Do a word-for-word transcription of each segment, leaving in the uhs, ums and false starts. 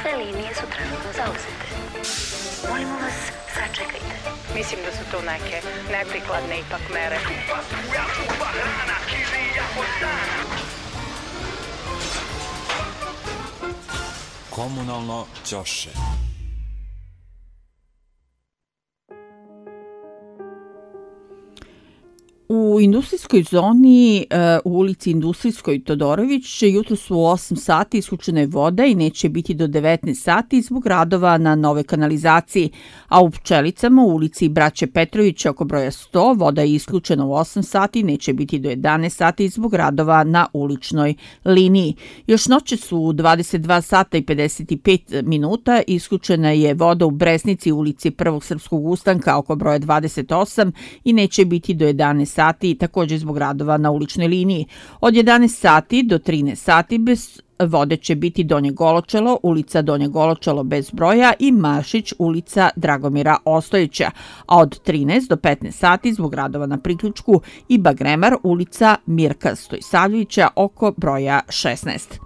Sve linije su trenutno zauzete. Molimo vas, sačekajte. Mislim da su to neke neprikladne ipak mere. Komunalno ćoše. U industrijskoj zoni u ulici Industrijskoj Todorović jutro su u osam sati isključena je voda i neće biti do devetnaest sati zbog radova na nove kanalizaciji, a u Pčelicama u ulici Braće Petrovića oko broja sto voda je isključena u osam sati i neće biti do jedanaest sati zbog radova na uličnoj liniji. Još noće su u dvadeset dva sata i pedeset pet minuta isključena je voda u Bresnici u ulici Prvog srpskog ustanka oko broja dvadeset osam i neće biti do jedanaest sati također zbog radova na uličnoj liniji. Od jedanaest sati do trinaest sati bez vode će biti Donje Goločelo, ulica Donje Goločelo bez broja i Maršić, ulica Dragomira Ostojića, a od trinaest do petnaest sati zbog radova na priključku i Bagremar, ulica Mirka Stojsavljevića oko broja šesnaest.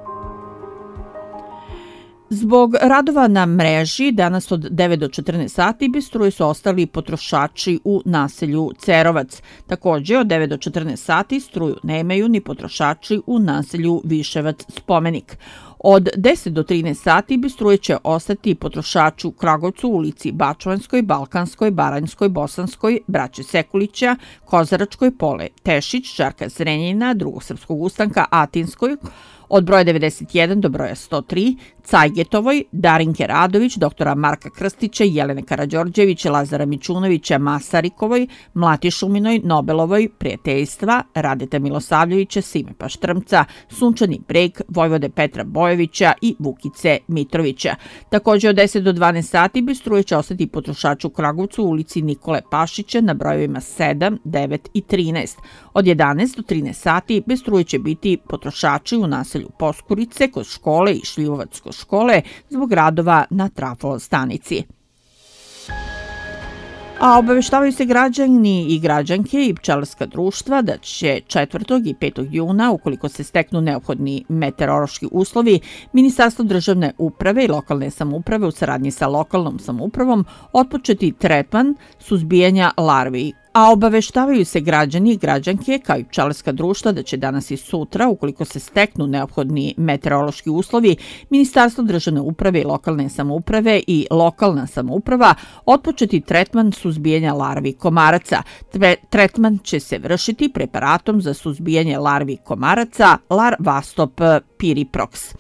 Zbog radova na mreži danas od devet do četrnaest sati bez struje su ostali potrošači u naselju Cerovac. Također od devet do četrnaest sati struju nemaju ni potrošači u naselju Viševac Spomenik. Od deset do trinaest sati bez struje će ostati potrošači u Kragovcu, ulici Bačvanskoj, Balkanskoj, Baranjskoj, Bosanskoj, Braće Sekulića, Kozaračkoj, Pole Tešić, Žarka Zrenjina, Drugog srpskog ustanka, Atinskoj, od broja devedeset jedan do broja sto tri, Cajgetovoj, Darinke Radović, doktora Marka Krstića, Jelene Karađorđević, Lazara Mičunovića, Masarikovoj, Mlatišuminoj, Nobelovoj, Prijateljstva, Radeta Milosavljevića, Sime Paštrmca, Sunčani Breg, Vojvode Petra Bojevića i Vukice Mitrovića. Također od deset do dvanaest sati bez struje će ostati potrošač u Kragovcu u ulici Nikole Pašića na brojevima sedam, devet i trinaest. Od jedanaest do trinaest sati bez struje će biti potrošači u naselju Poskurice, kod škole i Šljivovac kod škole zbog radova na trafo stanici. A obaveštavaju se građani i građanke i pčelarska društva da će četvrtog i petog juna, ukoliko se steknu neophodni meteorološki uslovi, Ministarstvo državne uprave i lokalne samouprave u saradnji sa lokalnom samoupravom otpočeti tretman suzbijanja larvi. A obaveštavaju se građani i građanke kao i pčelarska društva da će danas i sutra, ukoliko se steknu neophodni meteorološki uslovi, Ministarstvo državne uprave i lokalne samouprave i lokalna samouprava otpočeti tretman suzbijanja larvi komaraca. Tretman će se vršiti preparatom za suzbijanje larvi komaraca Larvastop Piriprox.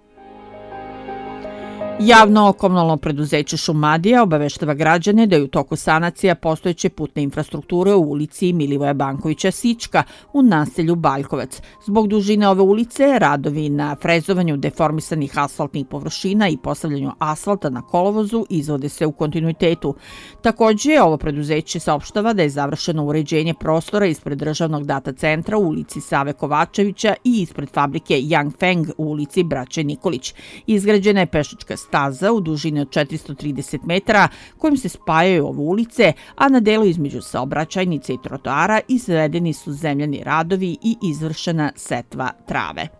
Javno komunalno preduzeće Šumadija obaveštava građane da je u toku sanacija postojeće putne infrastrukture u ulici Milivoja Bankovića Sička u naselju Baljkovac. Zbog dužine ove ulice, radovi na frezovanju deformisanih asfaltnih površina i postavljanju asfalta na kolovozu izvode se u kontinuitetu. Također, ovo preduzeće saopštava da je završeno uređenje prostora ispred državnog data centra u ulici Save Kovačevića i ispred fabrike Yang Feng u ulici Braće Nikolić. Izgrađena je pešačka staza u dužini od četiristo trideset metara kojim se spajaju ove ulice, a na delu između saobraćajnice i trotoara izvedeni su zemljani radovi i izvršena setva trave.